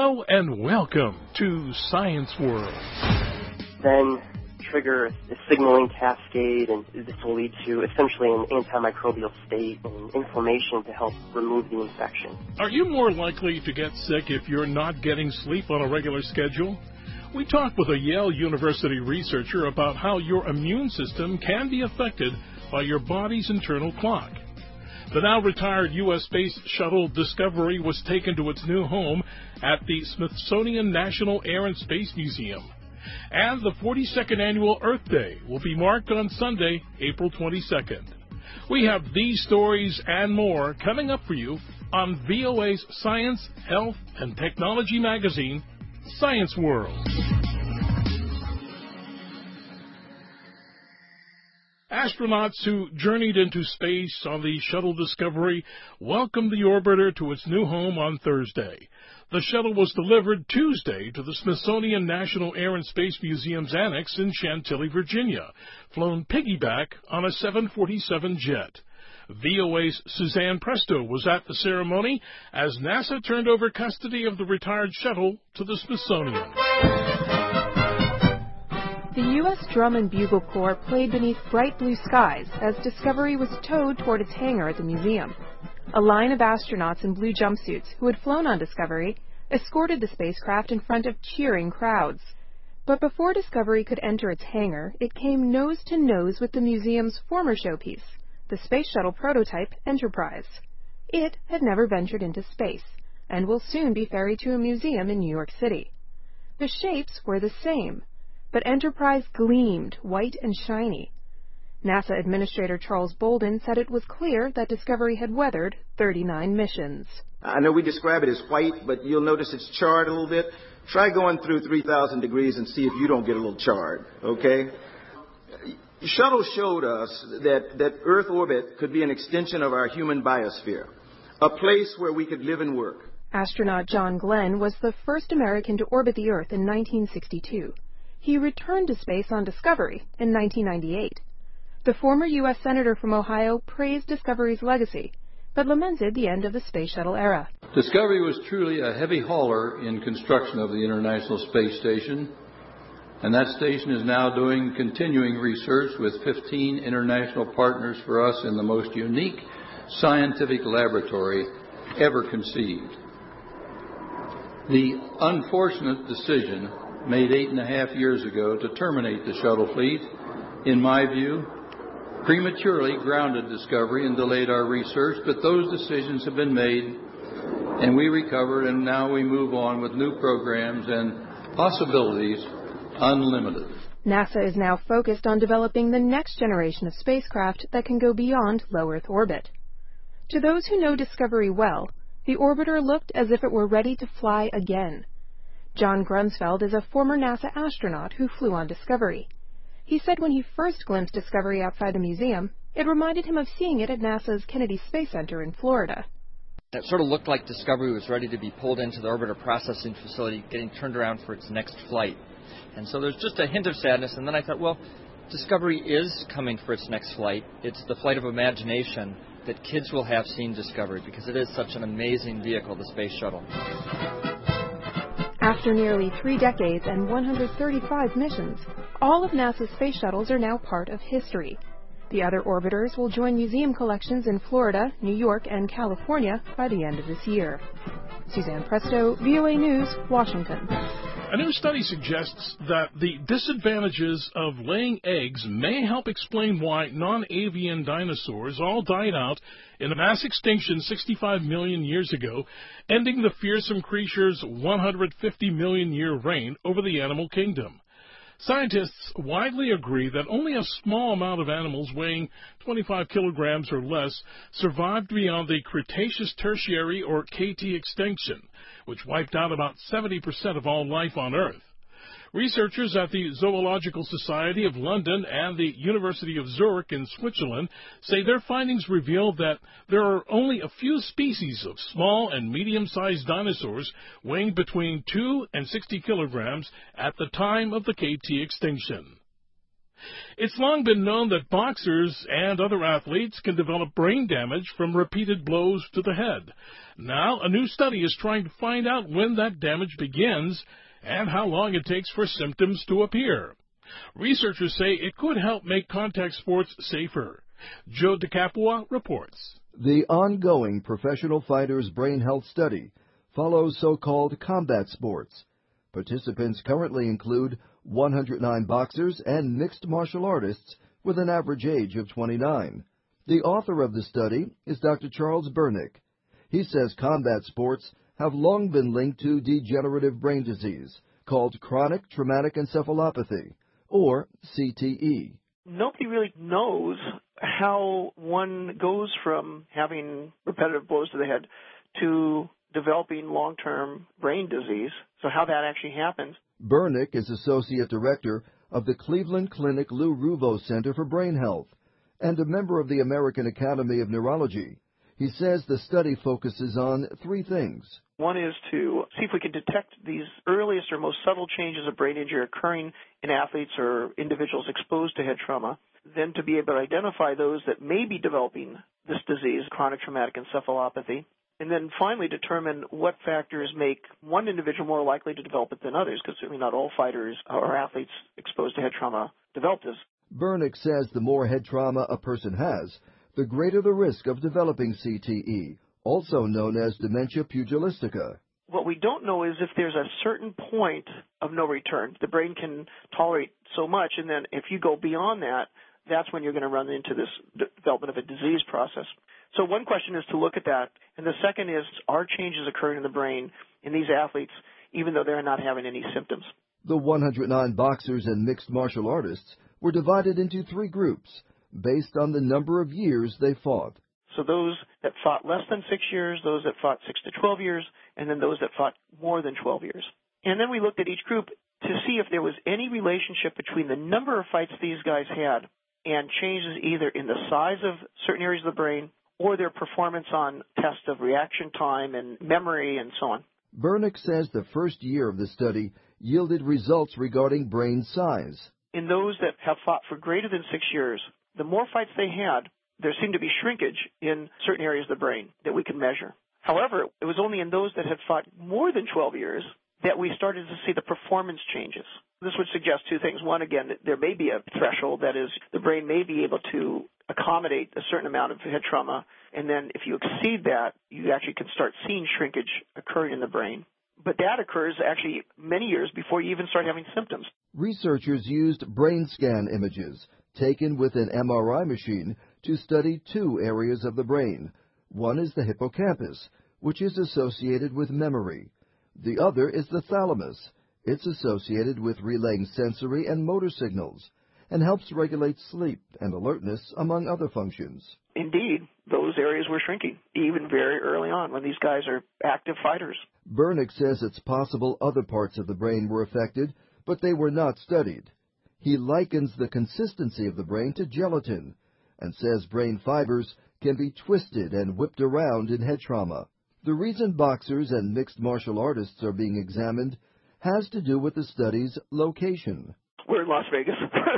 Hello and welcome to Science World. Then trigger a signaling cascade, and this will lead to essentially an antimicrobial state and inflammation to help remove the infection. Are you more likely to get sick if you're not getting sleep on a regular schedule? We talked with a Yale University researcher about how your immune system can be affected by your body's internal clock. The now retired U.S. Space Shuttle Discovery was taken to its new home at the Smithsonian National Air and Space Museum. And the 42nd Annual Earth Day will be marked on Sunday, April 22nd. We have these stories and more coming up for you on VOA's Science, Health, and Technology magazine, Science World. Astronauts who journeyed into space on the Shuttle Discovery welcomed the orbiter to its new home on Thursday. The shuttle was delivered Tuesday to the Smithsonian National Air and Space Museum's annex in Chantilly, Virginia, flown piggyback on a 747 jet. VOA's Suzanne Presto was at the ceremony as NASA turned over custody of the retired shuttle to the Smithsonian. The U.S. Drum and Bugle Corps played beneath bright blue skies as Discovery was towed toward its hangar at the museum. A line of astronauts in blue jumpsuits who had flown on Discovery escorted the spacecraft in front of cheering crowds. But before Discovery could enter its hangar, it came nose to nose with the museum's former showpiece, the space shuttle prototype Enterprise. It had never ventured into space and will soon be ferried to a museum in New York City. The shapes were the same, but Enterprise gleamed white and shiny. NASA Administrator Charles Bolden said it was clear that Discovery had weathered 39 missions. I know we describe it as white, but you'll notice it's charred a little bit. Try going through 3,000 degrees and see if you don't get a little charred, okay? Shuttle showed us that Earth orbit could be an extension of our human biosphere, a place where we could live and work. Astronaut John Glenn was the first American to orbit the Earth in 1962. He returned to space on Discovery in 1998. The former U.S. Senator from Ohio praised Discovery's legacy, but lamented the end of the Space Shuttle era. Discovery was truly a heavy hauler in construction of the International Space Station, and that station is now doing continuing research with 15 international partners for us in the most unique scientific laboratory ever conceived. The unfortunate decision made 8.5 years ago to terminate the shuttle fleet, in my view, prematurely grounded Discovery and delayed our research, but those decisions have been made, and we recovered, and now we move on with new programs and possibilities unlimited. NASA is now focused on developing the next generation of spacecraft that can go beyond low Earth orbit. To those who know Discovery well, the orbiter looked as if it were ready to fly again. John Grunsfeld is a former NASA astronaut who flew on Discovery. He said when he first glimpsed Discovery outside the museum, it reminded him of seeing it at NASA's Kennedy Space Center in Florida. It sort of looked like Discovery was ready to be pulled into the orbiter processing facility, getting turned around for its next flight. And so there's just a hint of sadness, and then I thought, well, Discovery is coming for its next flight. It's the flight of imagination that kids will have seen Discovery, because it is such an amazing vehicle, the Space Shuttle. After nearly 3 decades and 135 missions, all of NASA's space shuttles are now part of history. The other orbiters will join museum collections in Florida, New York, and California by the end of this year. Suzanne Presto, VOA News, Washington. A new study suggests that the disadvantages of laying eggs may help explain why non-avian dinosaurs all died out in a mass extinction 65 million years ago, ending the fearsome creature's 150 million year reign over the animal kingdom. Scientists widely agree that only a small amount of animals weighing 25 kilograms or less survived beyond the Cretaceous-Tertiary or KT extinction, which wiped out about 70% of all life on Earth. Researchers at the Zoological Society of London and the University of Zurich in Switzerland say their findings reveal that there are only a few species of small and medium-sized dinosaurs weighing between 2 and 60 kilograms at the time of the KT extinction. It's long been known that boxers and other athletes can develop brain damage from repeated blows to the head. Now, a new study is trying to find out when that damage begins and how long it takes for symptoms to appear. Researchers say it could help make contact sports safer. Joe DeCapua reports. The ongoing professional fighters' brain health study follows so-called combat sports. Participants currently include 109 boxers and mixed martial artists with an average age of 29. The author of the study is Dr. Charles Bernick. He says combat sports have long been linked to degenerative brain disease called chronic traumatic encephalopathy, or CTE. Nobody really knows how one goes from having repetitive blows to the head to developing long-term brain disease, so how that actually happens. Bernick is Associate Director of the Cleveland Clinic Lou Ruvo Center for Brain Health and a member of the American Academy of Neurology. He says the study focuses on three things. One is to see if we can detect these earliest or most subtle changes of brain injury occurring in athletes or individuals exposed to head trauma, then to be able to identify those that may be developing this disease, chronic traumatic encephalopathy, and then finally determine what factors make one individual more likely to develop it than others, because certainly not all fighters or athletes exposed to head trauma develop this. Bernick says the more head trauma a person has, the greater the risk of developing CTE, also known as dementia pugilistica. What we don't know is if there's a certain point of no return. The brain can tolerate so much, and then if you go beyond that, that's when you're going to run into this development of a disease process. So one question is to look at that, and the second is, are changes occurring in the brain in these athletes, even though they're not having any symptoms? The 109 boxers and mixed martial artists were divided into three groups, based on the number of years they fought. So those that fought less than 6 years, those that fought 6 to 12 years, and then those that fought more than 12 years. And then we looked at each group to see if there was any relationship between the number of fights these guys had and changes either in the size of certain areas of the brain or their performance on tests of reaction time and memory and so on. Bernick says the first year of the study yielded results regarding brain size. In those that have fought for greater than 6 years, the more fights they had, there seemed to be shrinkage in certain areas of the brain that we could measure. However, it was only in those that had fought more than 12 years that we started to see the performance changes. This would suggest two things. One, again, that there may be a threshold, that is, the brain may be able to accommodate a certain amount of head trauma, and then if you exceed that, you actually can start seeing shrinkage occurring in the brain. But that occurs actually many years before you even start having symptoms. Researchers used brain scan images taken with an MRI machine to study two areas of the brain. One is the hippocampus, which is associated with memory. The other is the thalamus. It's associated with relaying sensory and motor signals and helps regulate sleep and alertness, among other functions. Indeed, those areas were shrinking, even very early on when these guys are active fighters. Bernick says it's possible other parts of the brain were affected, but they were not studied. He likens the consistency of the brain to gelatin and says brain fibers can be twisted and whipped around in head trauma. The reason boxers and mixed martial artists are being examined has to do with the study's location. We're in Las Vegas.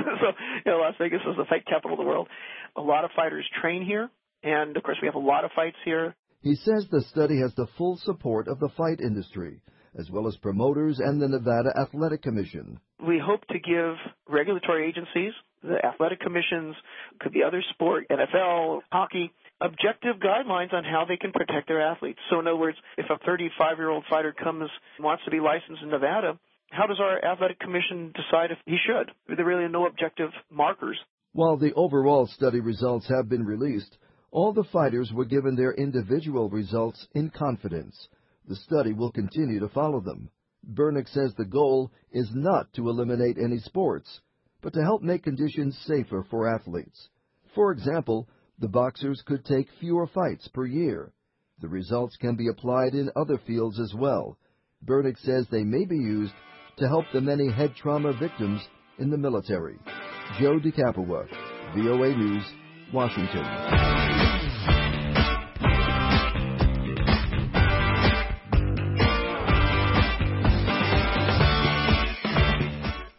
So, Las Vegas is the fight capital of the world. A lot of fighters train here, and, of course, we have a lot of fights here. He says the study has the full support of the fight industry, as well as promoters and the Nevada Athletic Commission. We hope to give regulatory agencies, the athletic commissions, could be other sport, NFL, hockey, objective guidelines on how they can protect their athletes. So in other words, if a 35-year-old fighter comes and wants to be licensed in Nevada, how does our athletic commission decide if he should? There really are no objective markers. While the overall study results have been released, all the fighters were given their individual results in confidence. The study will continue to follow them. Bernick says the goal is not to eliminate any sports, but to help make conditions safer for athletes. For example, the boxers could take fewer fights per year. The results can be applied in other fields as well. Bernick says they may be used to help the many head trauma victims in the military. Joe DeCapua, VOA News, Washington.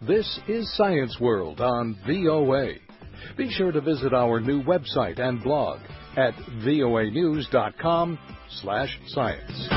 This is Science World on VOA. Be sure to visit our new website and blog at voanews.com/science.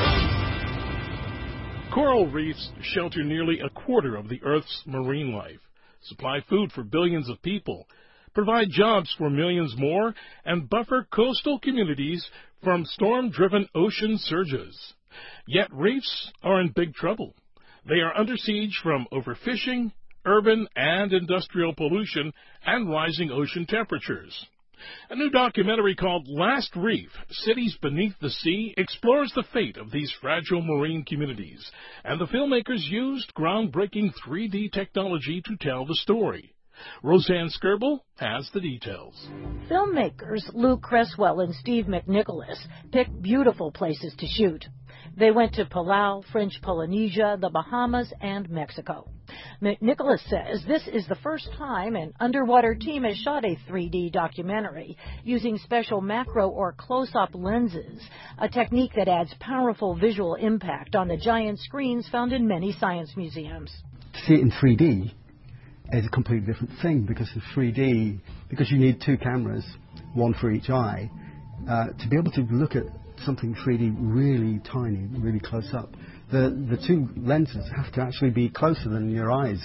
Coral reefs shelter nearly a quarter of the Earth's marine life, supply food for billions of people, provide jobs for millions more, and buffer coastal communities from storm-driven ocean surges. Yet reefs are in big trouble. They are under siege from overfishing, urban and industrial pollution, and rising ocean temperatures. A new documentary called Last Reef, Cities Beneath the Sea explores the fate of these fragile marine communities, and the filmmakers used groundbreaking 3D technology to tell the story. Roseanne Skirbel has the details. Filmmakers Luke Cresswell and Steve McNicholas picked beautiful places to shoot. They went to Palau, French Polynesia, the Bahamas, and Mexico. McNicholas says this is the first time an underwater team has shot a 3D documentary using special macro or close-up lenses, a technique that adds powerful visual impact on the giant screens found in many science museums. To see it in 3D is a completely different thing because in 3D, because you need two cameras, one for each eye, to be able to look at something 3D really tiny, really close up. The two lenses have to actually be closer than your eyes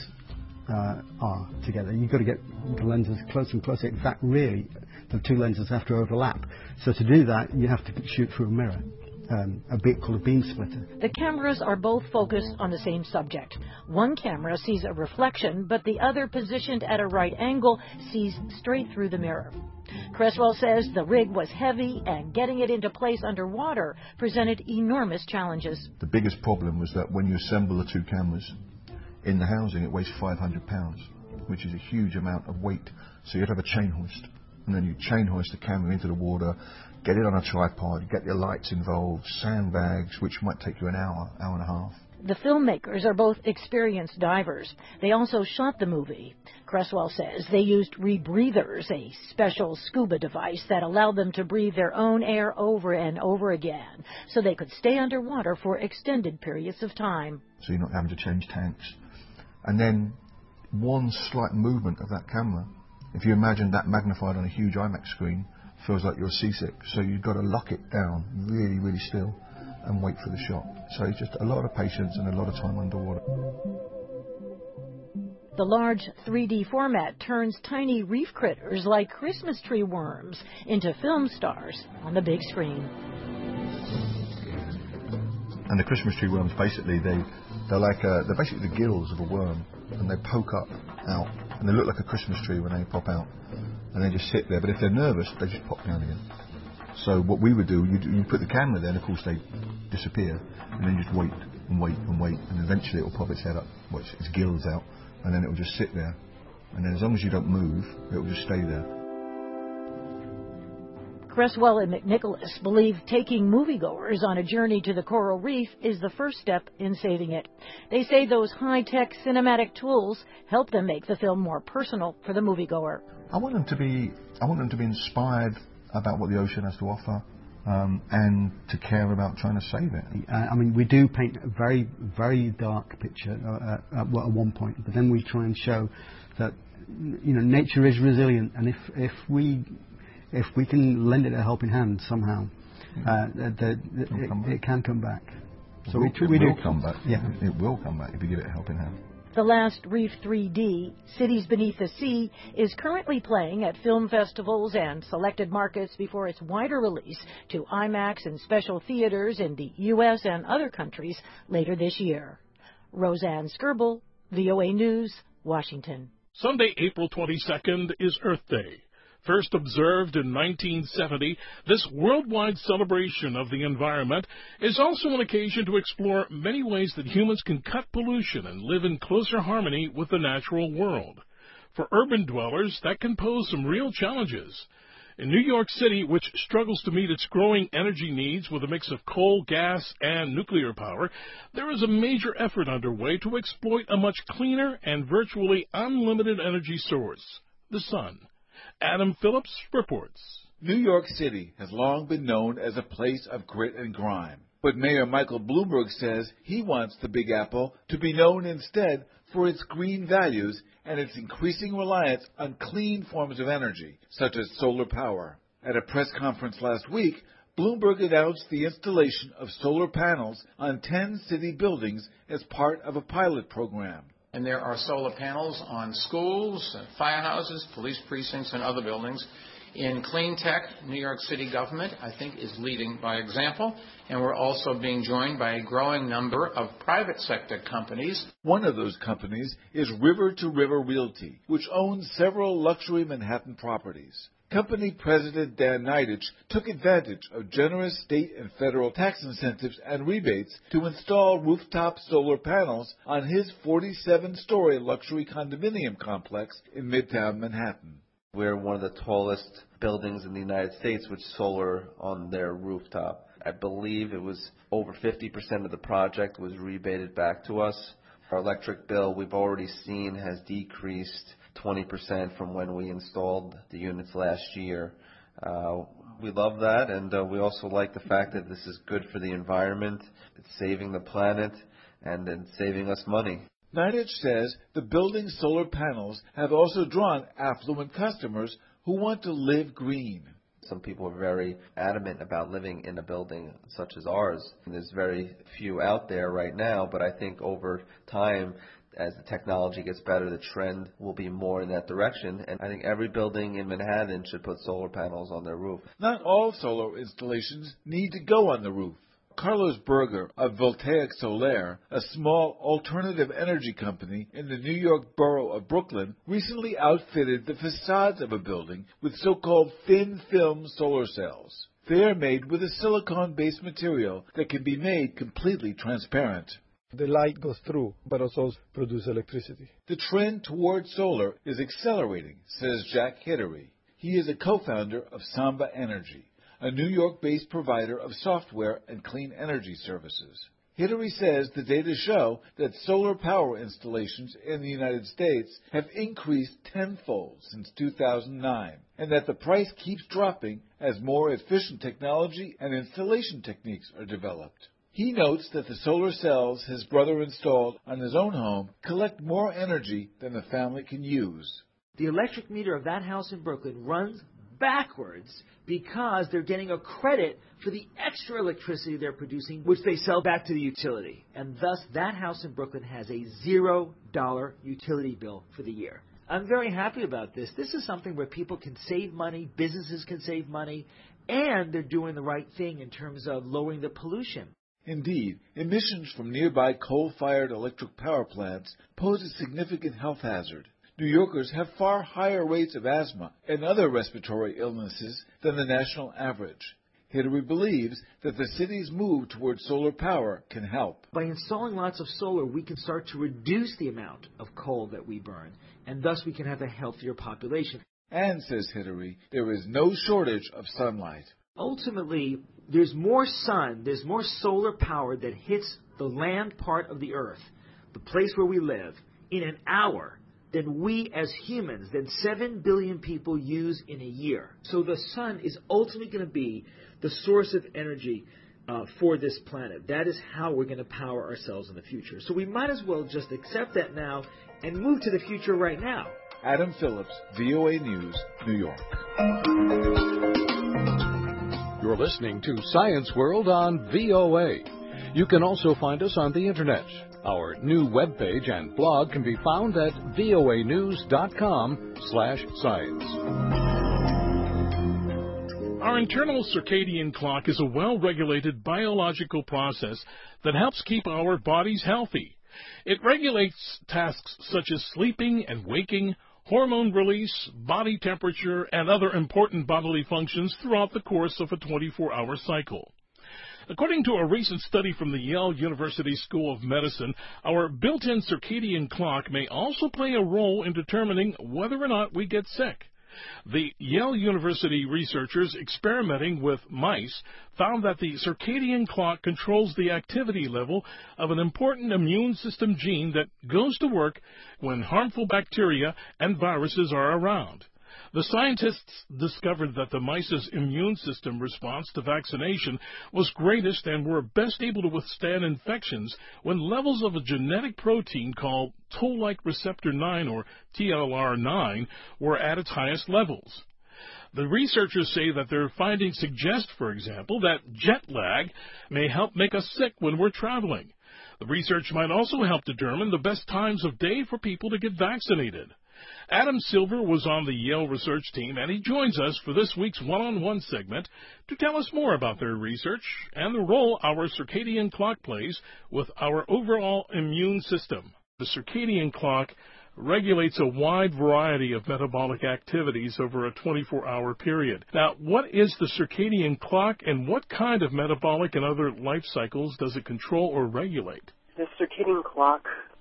are together. You've got to get the lenses closer and closer. In fact, really, the two lenses have to overlap. So to do that, you have to shoot through a mirror, a bit called a beam splitter. The cameras are both focused on the same subject. One camera sees a reflection, but the other, positioned at a right angle, sees straight through the mirror. Cresswell says the rig was heavy and getting it into place underwater presented enormous challenges. The biggest problem was that when you assemble the two cameras in the housing, it weighs 500 pounds, which is a huge amount of weight. So you'd have a chain hoist, and then you chain hoist the camera into the water, get it on a tripod, get your lights involved, sandbags, which might take you an hour, hour and a half. The filmmakers are both experienced divers. They also shot the movie. Cresswell says they used rebreathers, a special scuba device that allowed them to breathe their own air over and over again, so they could stay underwater for extended periods of time. So you're not having to change tanks. And then one slight movement of that camera, if you imagine that magnified on a huge IMAX screen, feels like you're seasick. So you've got to lock it down really, really still and wait for the shot. So it's just a lot of patience and a lot of time underwater. The large 3D format turns tiny reef critters like Christmas tree worms into film stars on the big screen. And the Christmas tree worms, basically, they're basically the gills of a worm, and they poke up out, and they look like a Christmas tree when they pop out, and they just sit there. But if they're nervous, they just pop down again. So what we would do, you put the camera there, and of course they disappear, and then you just wait and wait and wait, and eventually it will pop its head up, its gills out, and then it will just sit there. And then as long as you don't move, it will just stay there. Cresswell and McNicholas believe taking moviegoers on a journey to the coral reef is the first step in saving it. They say those high-tech cinematic tools help them make the film more personal for the moviegoer. I want them to be inspired about what the ocean has to offer, and to care about trying to save it. I mean, we do paint a very, very dark picture at one point, but then we try and show that, you know, nature is resilient, and if we can lend it a helping hand somehow, it can come back. So we will come back. Yeah, it will come back if you give it a helping hand. The Last Reef 3D, Cities Beneath the Sea, is currently playing at film festivals and selected markets before its wider release to IMAX and special theaters in the U.S. and other countries later this year. Roseanne Skirbel, VOA News, Washington. Sunday, April 22nd is Earth Day. First observed in 1970, this worldwide celebration of the environment is also an occasion to explore many ways that humans can cut pollution and live in closer harmony with the natural world. For urban dwellers, that can pose some real challenges. In New York City, which struggles to meet its growing energy needs with a mix of coal, gas, and nuclear power, there is a major effort underway to exploit a much cleaner and virtually unlimited energy source, the sun. Adam Phillips reports. New York City has long been known as a place of grit and grime. But Mayor Michael Bloomberg says he wants the Big Apple to be known instead for its green values and its increasing reliance on clean forms of energy, such as solar power. At a press conference last week, Bloomberg announced the installation of solar panels on 10 city buildings as part of a pilot program. And there are solar panels on schools, firehouses, police precincts, and other buildings. In clean tech, New York City government, I think, is leading by example, and we're also being joined by a growing number of private sector companies. One of those companies is River to River Realty, which owns several luxury Manhattan properties. Company President Dan Neidich took advantage of generous state and federal tax incentives and rebates to install rooftop solar panels on his 47-story luxury condominium complex in Midtown Manhattan. We're one of the tallest buildings in the United States with solar on their rooftop. I believe it was over 50% of the project was rebated back to us. Our electric bill, we've already seen, has decreased 20% from when we installed the units last year. We love that, and we also like the fact that this is good for the environment, it's saving the planet, and it's saving us money. Neidich says the building's solar panels have also drawn affluent customers who want to live green. Some people are very adamant about living in a building such as ours. There's very few out there right now, but I think over time, as the technology gets better, the trend will be more in that direction. And I think every building in Manhattan should put solar panels on their roof. Not all solar installations need to go on the roof. Carlos Berger of Voltaic Solaire, a small alternative energy company in the New York borough of Brooklyn, recently outfitted the facades of a building with so-called thin film solar cells. They are made with a silicone-based material that can be made completely transparent. The light goes through, but also produces electricity. The trend toward solar is accelerating, says Jack Hidary. He is a co-founder of Samba Energy, a New York-based provider of software and clean energy services. Hidary says the data show that solar power installations in the United States have increased tenfold since 2009, and that the price keeps dropping as more efficient technology and installation techniques are developed. He notes that the solar cells his brother installed on his own home collect more energy than the family can use. The electric meter of that house in Brooklyn runs backwards because they're getting a credit for the extra electricity they're producing, which they sell back to the utility. And thus, that house in Brooklyn has a $0 utility bill for the year. I'm very happy about this. This is something where people can save money, businesses can save money, and they're doing the right thing in terms of lowering the pollution. Indeed, emissions from nearby coal-fired electric power plants pose a significant health hazard. New Yorkers have far higher rates of asthma and other respiratory illnesses than the national average. Hidary believes that the city's move toward solar power can help. By installing lots of solar, we can start to reduce the amount of coal that we burn, and thus we can have a healthier population. And, says Hidary, there is no shortage of sunlight. Ultimately, there's more sun, there's more solar power that hits the land part of the earth, the place where we live, in an hour than we as humans, than 7 billion people use in a year. So the sun is ultimately going to be the source of energy for this planet. That is how we're going to power ourselves in the future. So we might as well just accept that now and move to the future right now. Adam Phillips, VOA News, New York. You're listening to Science World on VOA. You can also find us on the Internet. Our new webpage and blog can be found at voanews.com/science. Our internal circadian clock is a well-regulated biological process that helps keep our bodies healthy. It regulates tasks such as sleeping and waking, hormone release, body temperature, and other important bodily functions throughout the course of a 24-hour cycle. According to a recent study from the Yale University School of Medicine, our built-in circadian clock may also play a role in determining whether or not we get sick. The Yale University researchers experimenting with mice found that the circadian clock controls the activity level of an important immune system gene that goes to work when harmful bacteria and viruses are around. The scientists discovered that the mice's immune system response to vaccination was greatest and were best able to withstand infections when levels of a genetic protein called toll-like receptor 9, or TLR9, were at its highest levels. The researchers say that their findings suggest, for example, that jet lag may help make us sick when we're traveling. The research might also help determine the best times of day for people to get vaccinated. Adam Silver was on the Yale research team, and he joins us for this week's one-on-one segment to tell us more about their research and the role our circadian clock plays with our overall immune system. The circadian clock regulates a wide variety of metabolic activities over a 24-hour period. Now, what is the circadian clock, and what kind of metabolic and other life cycles does it control or regulate? The circadian clock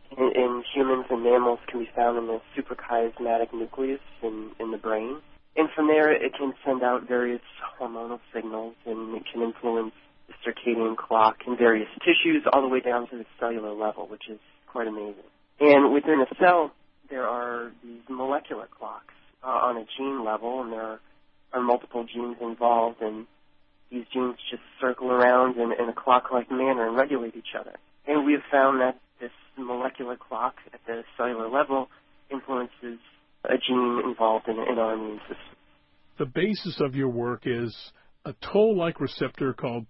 in humans and mammals can be found in the suprachiasmatic nucleus in the brain. And from there, it can send out various hormonal signals, and it can influence the circadian clock in various tissues all the way down to the cellular level, which is quite amazing. And within a cell, there are these molecular clocks on a gene level, and there are multiple genes involved, and these genes just circle around in a clock-like manner and regulate each other. And we have found that this molecular clock at the cellular level influences a gene involved in our immune system. The basis of your work is a toll-like receptor called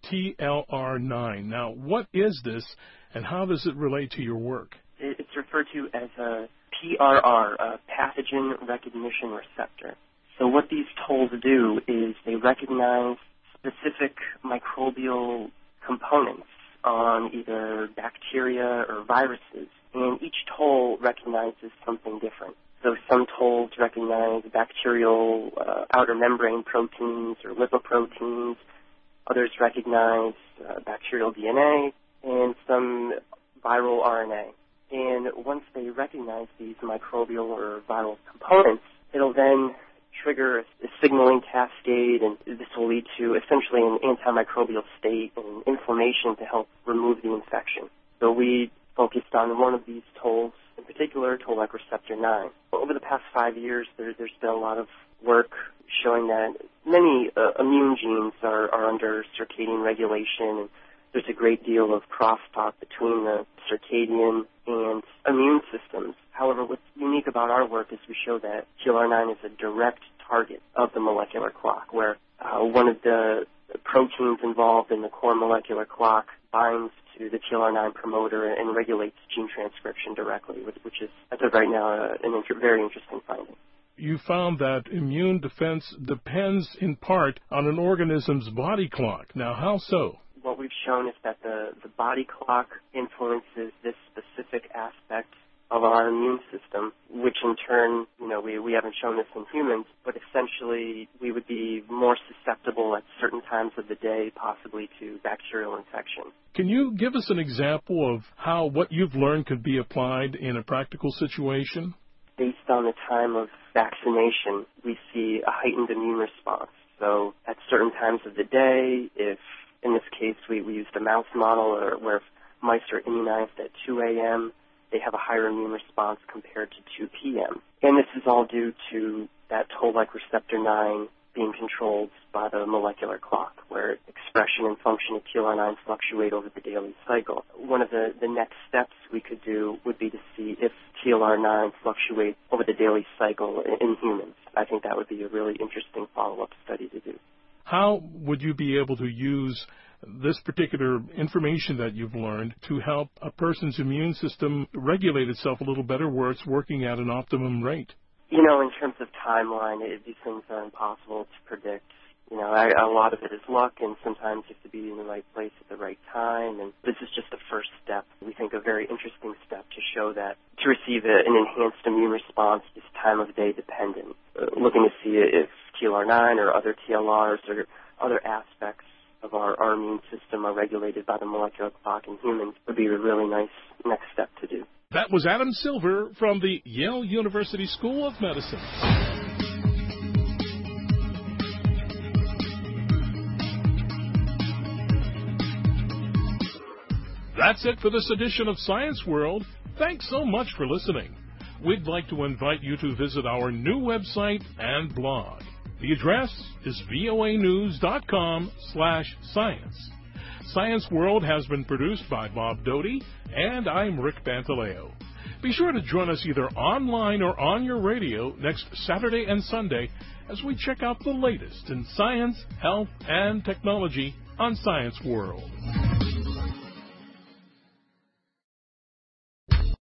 TLR9. Now, what is this, and how does it relate to your work? It's referred to as a PRR, a pathogen recognition receptor. So what these tolls do is they recognize specific microbial components on either bacteria or viruses, and each toll recognizes something different. So some tolls recognize bacterial outer membrane proteins or lipoproteins, others recognize bacterial DNA, and some viral RNA. And once they recognize these microbial or viral components, it'll then trigger a signaling cascade, and this will lead to essentially an antimicrobial state and inflammation to help remove the infection. So we focused on one of these tolls, in particular, toll-like receptor 9. Over the past 5 years, there's been a lot of work showing that many immune genes are under circadian regulation, and there's a great deal of crosstalk between the circadian and immune systems. However, what's unique about our work is we show that TLR9 is a direct target of the molecular clock, where one of the proteins involved in the core molecular clock binds to the TLR9 promoter and regulates gene transcription directly, which is, as of right now, very interesting finding. You found that immune defense depends in part on an organism's body clock. Now, how so? What we've shown is that the body clock influences this specific aspect of our immune system, which in turn, we haven't shown this in humans, but essentially we would be more susceptible at certain times of the day, possibly to bacterial infection. Can you give us an example of how what you've learned could be applied in a practical situation? Based on the time of vaccination, we see a heightened immune response. So at certain times of the day, if in this case we used a mouse model where if mice are immunized at 2 a.m., they have a higher immune response compared to 2 p.m. And this is all due to that toll-like receptor 9 being controlled by the molecular clock, where expression and function of TLR9 fluctuate over the daily cycle. One of the next steps we could do would be to see if TLR9 fluctuates over the daily cycle in humans. I think that would be a really interesting follow-up study to do. How would you be able to use this particular information that you've learned to help a person's immune system regulate itself a little better where it's working at an optimum rate? In terms of timeline, these things are impossible to predict. A lot of it is luck, and sometimes you have to be in the right place at the right time, and this is just the first step. We think a very interesting step to show that to receive an enhanced immune response is time of day dependent. Looking to see if TLR9 or other TLRs or other aspects of our immune system are regulated by the molecular clock in humans would be a really nice next step to do. That was Adam Silver from the Yale University School of Medicine. That's it for this edition of Science World. Thanks so much for listening. we'd like to invite you to visit our new website and blog. The address is voanews.com/science. Science World has been produced by Bob Doty, and I'm Rick Pantaleo. Be sure to join us either online or on your radio next Saturday and Sunday as we check out the latest in science, health, and technology on Science World.